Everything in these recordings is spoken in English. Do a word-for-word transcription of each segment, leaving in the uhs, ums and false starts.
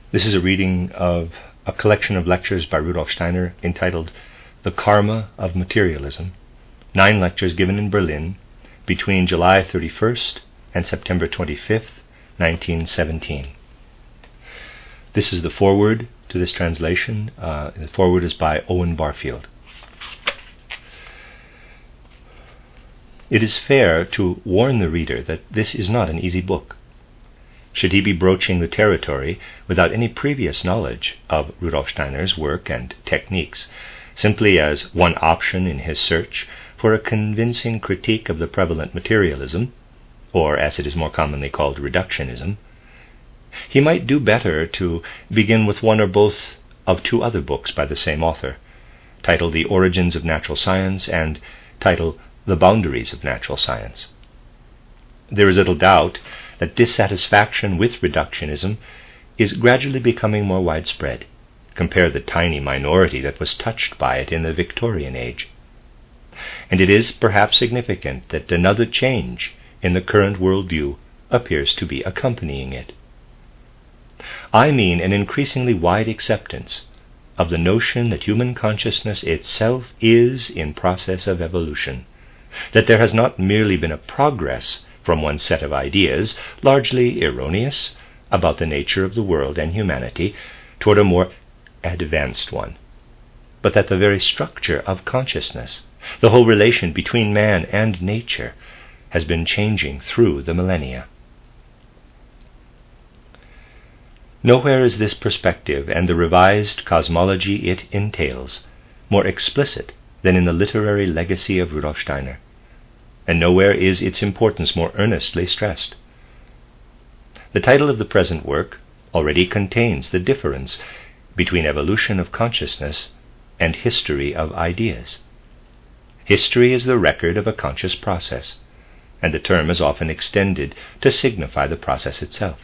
This is a reading of a collection of lectures by Rudolf Steiner entitled The Karma of Materialism, nine lectures given in Berlin between July thirty-first and September twenty-fifth, nineteen seventeen. This is the foreword to this translation. Uh, the foreword is by Owen Barfield. It is fair to warn the reader that this is not an easy book. Should he be broaching the territory without any previous knowledge of Rudolf Steiner's work and techniques, simply as one option in his search for a convincing critique of the prevalent materialism, or as it is more commonly called, reductionism, he might do better to begin with one or both of two other books by the same author, titled The Origins of Natural Science and titled The Boundaries of Natural Science. There is little doubt that dissatisfaction with reductionism is gradually becoming more widespread. Compare the tiny minority that was touched by it in the Victorian age. And it is perhaps significant that another change in the current worldview appears to be accompanying it. I mean an increasingly wide acceptance of the notion that human consciousness itself is in process of evolution, that there has not merely been a progress from one set of ideas, largely erroneous, about the nature of the world and humanity, toward a more advanced one, but that the very structure of consciousness, the whole relation between man and nature, has been changing through the millennia. Nowhere is this perspective and the revised cosmology it entails more explicit than in the literary legacy of Rudolf Steiner, and nowhere is its importance more earnestly stressed. The title of the present work already contains the difference between evolution of consciousness and history of ideas. History is the record of a conscious process, and the term is often extended to signify the process itself.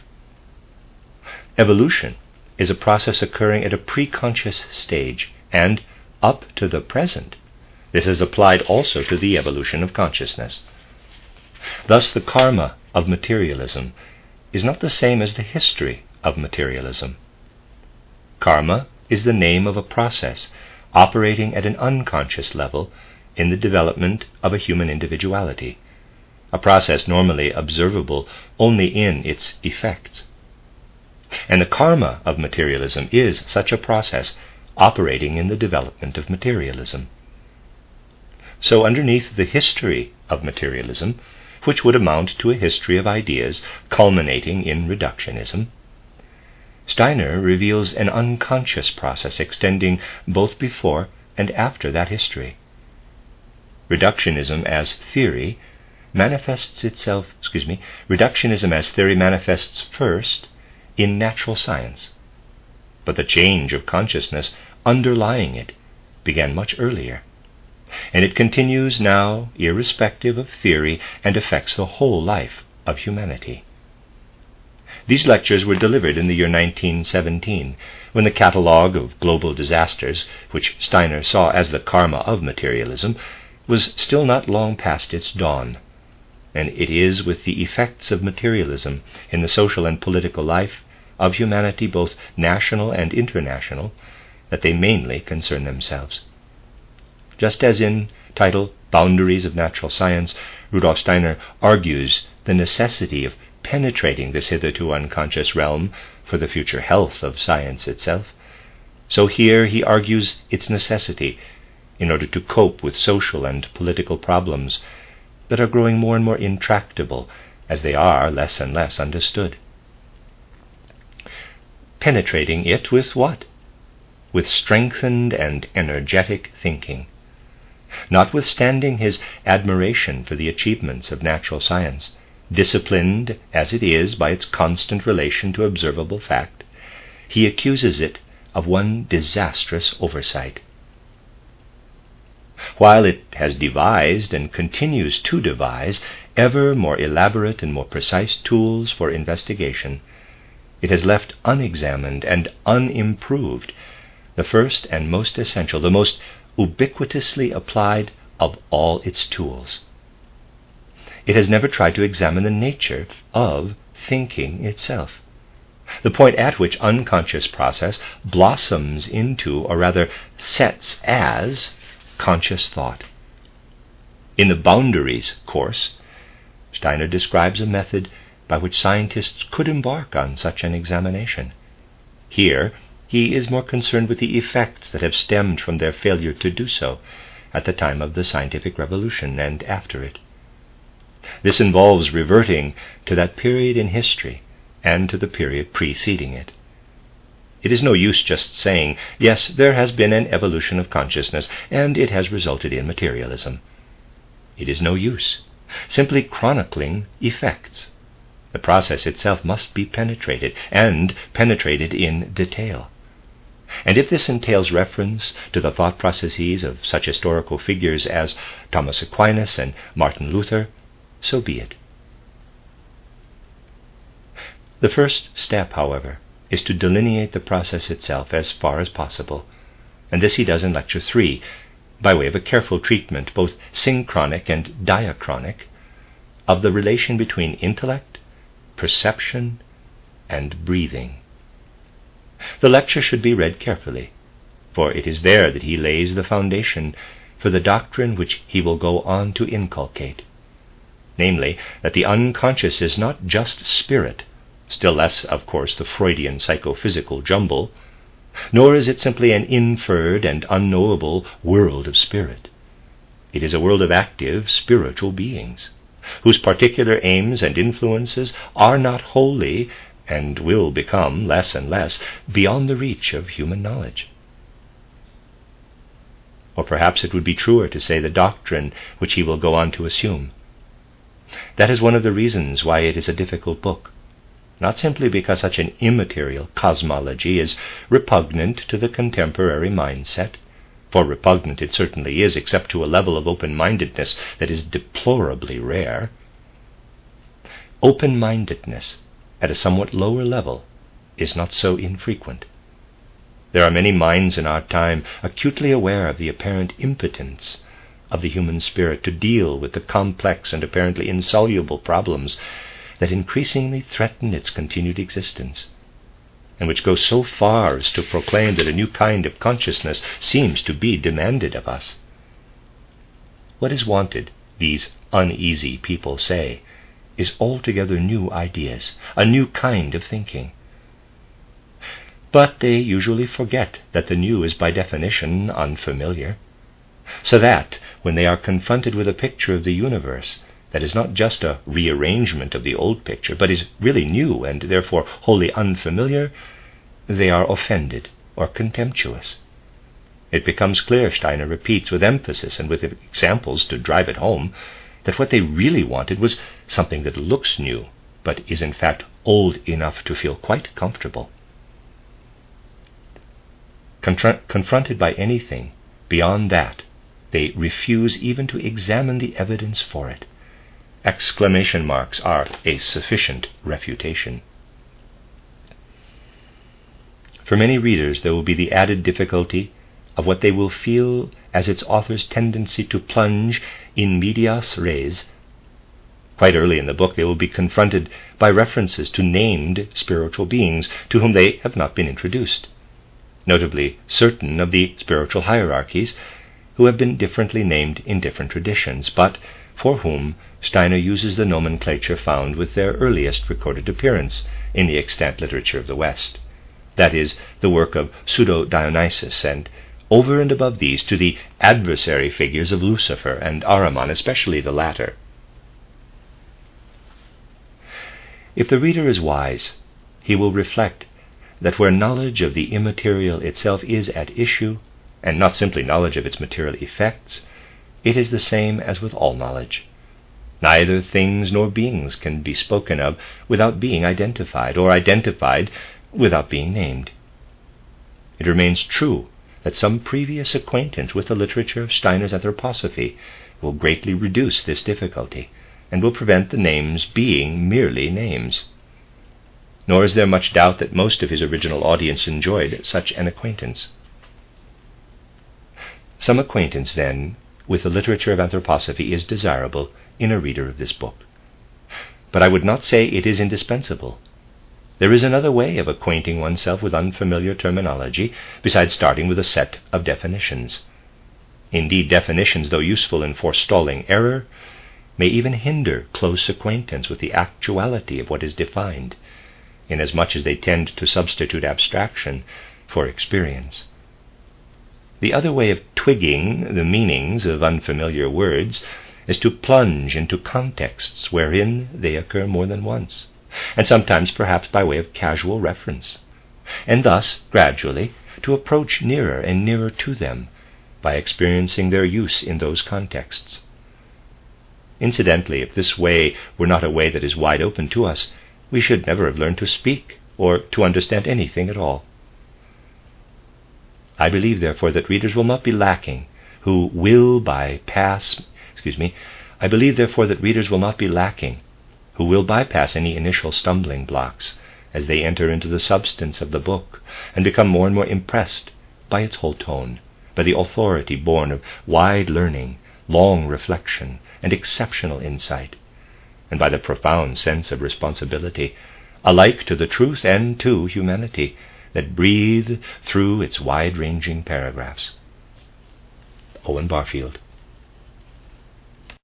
Evolution is a process occurring at a pre-conscious stage, and up to the present, this is applied also to the evolution of consciousness. Thus, the karma of materialism is not the same as the history of materialism. Karma is the name of a process operating at an unconscious level in the development of a human individuality, a process normally observable only in its effects. And the karma of materialism is such a process operating in the development of materialism. So underneath the history of materialism, which would amount to a history of ideas culminating in reductionism, Steiner reveals an unconscious process extending both before and after that history. Reductionism as theory manifests itself, excuse me, reductionism as theory manifests first in natural science, but the change of consciousness underlying it began much earlier, and it continues now irrespective of theory and affects the whole life of humanity. These lectures were delivered in the year nineteen seventeen, when the catalogue of global disasters, which Steiner saw as the karma of materialism, was still not long past its dawn, and it is with the effects of materialism in the social and political life of humanity, both national and international, that they mainly concern themselves. Just as in title Boundaries of Natural Science, Rudolf Steiner argues the necessity of penetrating this hitherto unconscious realm for the future health of science itself, so here he argues its necessity in order to cope with social and political problems that are growing more and more intractable as they are less and less understood. Penetrating it with what? With strengthened and energetic thinking. Notwithstanding his admiration for the achievements of natural science, disciplined as it is by its constant relation to observable fact, he accuses it of one disastrous oversight. While it has devised and continues to devise ever more elaborate and more precise tools for investigation, it has left unexamined and unimproved the first and most essential, the most ubiquitously applied of all its tools. It has never tried to examine the nature of thinking itself. the point at which unconscious process blossoms into, or rather sets as, conscious thought. In the Boundaries course, Steiner describes a method by which scientists could embark on such an examination. Here, he is more concerned with the effects that have stemmed from their failure to do so at the time of the scientific revolution and after it. This involves reverting to that period in history and to the period preceding it. It is no use just saying, yes, there has been an evolution of consciousness, and it has resulted in materialism. It is no use simply chronicling effects. The process itself must be penetrated, and penetrated in detail. And if this entails reference to the thought processes of such historical figures as Thomas Aquinas and Martin Luther, so be it. The first step, however, is to delineate the process itself as far as possible, and this he does in Lecture three, by way of a careful treatment, both synchronic and diachronic, of the relation between intellect, perception, and breathing. The lecture should be read carefully, for it is there that he lays the foundation for the doctrine which he will go on to inculcate, namely, that the unconscious is not just spirit, still less, of course, the Freudian psychophysical jumble, nor is it simply an inferred and unknowable world of spirit. It is a world of active spiritual beings, whose particular aims and influences are not wholly, and will become less and less, beyond the reach of human knowledge. Or perhaps it would be truer to say the doctrine which he will go on to assume. That is one of the reasons why it is a difficult book, not simply because such an immaterial cosmology is repugnant to the contemporary mindset, for repugnant it certainly is, except to a level of open-mindedness that is deplorably rare. Open-mindedness at a somewhat lower level is not so infrequent. There are many minds in our time acutely aware of the apparent impotence of the human spirit to deal with the complex and apparently insoluble problems that increasingly threaten its continued existence, and which go so far as to proclaim that a new kind of consciousness seems to be demanded of us. What is wanted, these uneasy people say, is altogether new ideas, a new kind of thinking. But they usually forget that the new is by definition unfamiliar, so that when they are confronted with a picture of the universe that is not just a rearrangement of the old picture, but is really new and therefore wholly unfamiliar, they are offended or contemptuous. It becomes clear, Steiner repeats with emphasis and with examples to drive it home, that what they really wanted was something that looks new, but is in fact old enough to feel quite comfortable. Confront- confronted by anything beyond that, they refuse even to examine the evidence for it. Exclamation marks are a sufficient refutation. For many readers, there will be the added difficulty of what they will feel as its author's tendency to plunge in medias res. Quite early in the book, they will be confronted by references to named spiritual beings to whom they have not been introduced, notably certain of the spiritual hierarchies who have been differently named in different traditions, but for whom Steiner uses the nomenclature found with their earliest recorded appearance in the extant literature of the West, that is, the work of Pseudo-Dionysius, and over and above these to the adversary figures of Lucifer and Ahriman, especially the latter. If the reader is wise, he will reflect that where knowledge of the immaterial itself is at issue, and not simply knowledge of its material effects, it is the same as with all knowledge. Neither things nor beings can be spoken of without being identified, or identified without being named. It remains true that some previous acquaintance with the literature of Steiner's anthroposophy will greatly reduce this difficulty, and will prevent the names being merely names. Nor is there much doubt that most of his original audience enjoyed such an acquaintance. Some acquaintance, then, with the literature of anthroposophy is desirable in a reader of this book. But I would not say it is indispensable. there is another way of acquainting oneself with unfamiliar terminology besides starting with a set of definitions. Indeed, definitions, though useful in forestalling error, may even hinder close acquaintance with the actuality of what is defined, inasmuch as they tend to substitute abstraction for experience. The other way of twigging the meanings of unfamiliar words is to plunge into contexts wherein they occur more than once, and sometimes perhaps by way of casual reference, and thus gradually to approach nearer and nearer to them by experiencing their use in those contexts. Incidentally, if this way were not a way that is wide open to us, we should never have learned to speak or to understand anything at all. I believe, therefore, that readers will not be lacking who will bypass, excuse me, I believe, therefore, that readers will not be lacking who will bypass any initial stumbling blocks as they enter into the substance of the book and become more and more impressed by its whole tone, by the authority born of wide learning, long reflection, and exceptional insight, and by the profound sense of responsibility, alike to the truth and to humanity, that breathe through its wide-ranging paragraphs. Owen Barfield.